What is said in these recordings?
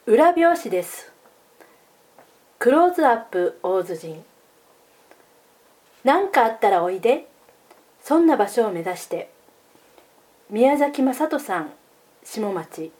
裏表紙です。クローズアップ大洲人。何かあったらおいで。そんな場所を目指して。宮崎雅人さん、下町。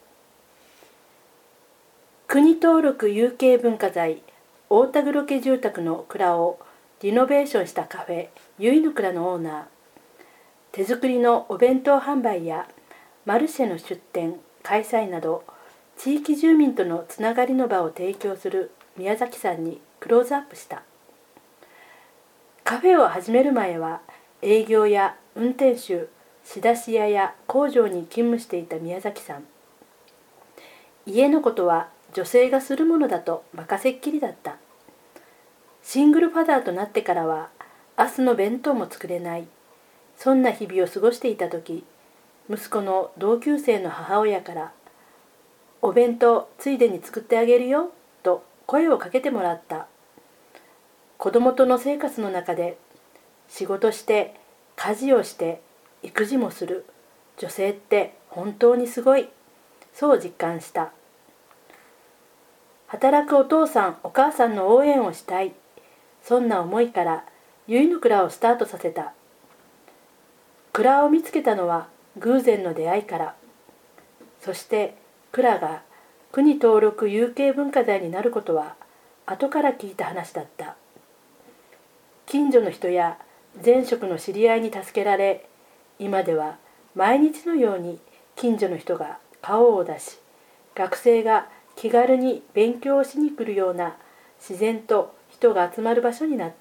国登録有形文化財大田黒家住宅の蔵をリノベーションしたカフェゆいの蔵のオーナー。手作りのお弁当販売やマルシェの出店開催など、地域住民とのつながりの場を提供する宮崎さんにクローズアップした。カフェを始める前は営業や運転手、仕出し屋や工場に勤務していた宮崎さん。家のことは女性がするものだと任せっきりだった。シングルファザーとなってからは明日の弁当も作れない。そんな日々を過ごしていた時、息子の同級生の母親からお弁当ついでに作ってあげるよと声をかけてもらった。子供との生活の中で仕事して家事をして育児もする女性って本当にすごい、そう実感した。働くお父さんお母さんの応援をしたい、そんな思いからゆいの蔵をスタートさせた。蔵を見つけたのは偶然の出会いから。そして蔵が国登録有形文化財になることは後から聞いた話だった。近所の人や前職の知り合いに助けられ、今では毎日のように近所の人が顔を出し、学生が気軽に勉強をしに来るような自然と人が集まる場所になった。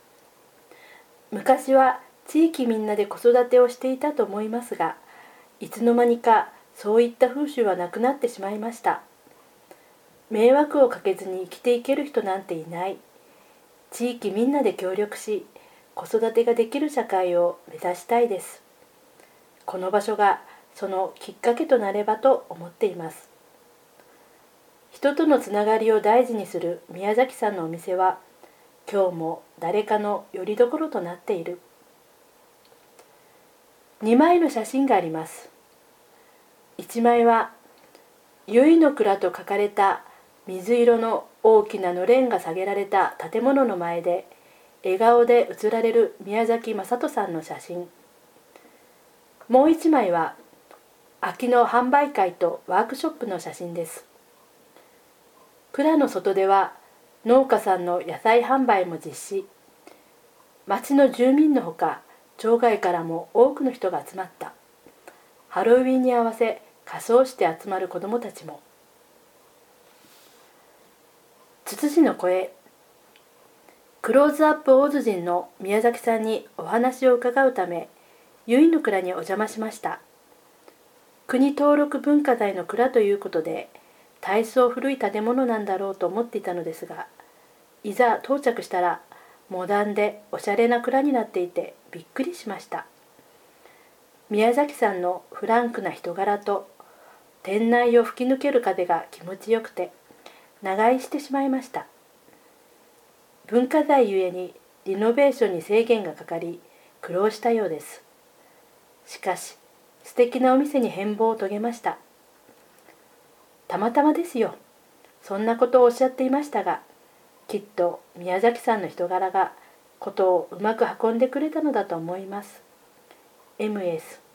昔は地域みんなで子育てをしていたと思いますが、いつの間にかそういった風習はなくなってしまいました。迷惑をかけずに生きていける人なんていない。地域みんなで協力し、子育てができる社会を目指したいです。この場所がそのきっかけとなればと思っています。人とのつながりを大事にする宮崎さんのお店は、今日も誰かの拠り所となっている。2枚の写真があります。1枚はゆいの蔵と書かれた水色の大きなのれんが下げられた建物の前で笑顔で写られる宮崎雅人さんの写真。もう1枚は秋の販売会とワークショップの写真です。蔵の外では農家さんの野菜販売も実施。町の住民のほか町外からも多くの人が集まった。ハロウィンに合わせ仮装して集まる子どもたちも。つつじの声。クローズアップ大洲人の宮崎さんにお話を伺うため、ゆいの蔵にお邪魔しました。国登録文化財の蔵ということで、大層古い建物なんだろうと思っていたのですが、いざ到着したらモダンでおしゃれな蔵になっていてびっくりしました。宮崎さんのフランクな人柄と店内を吹き抜ける風が気持ちよくて長居してしまいました。文化財ゆえにリノベーションに制限がかかり苦労したようです。しかし素敵なお店に変貌を遂げました。たまたまですよ、そんなことをおっしゃっていましたが、きっと宮崎さんの人柄がことをうまく運んでくれたのだと思います。MS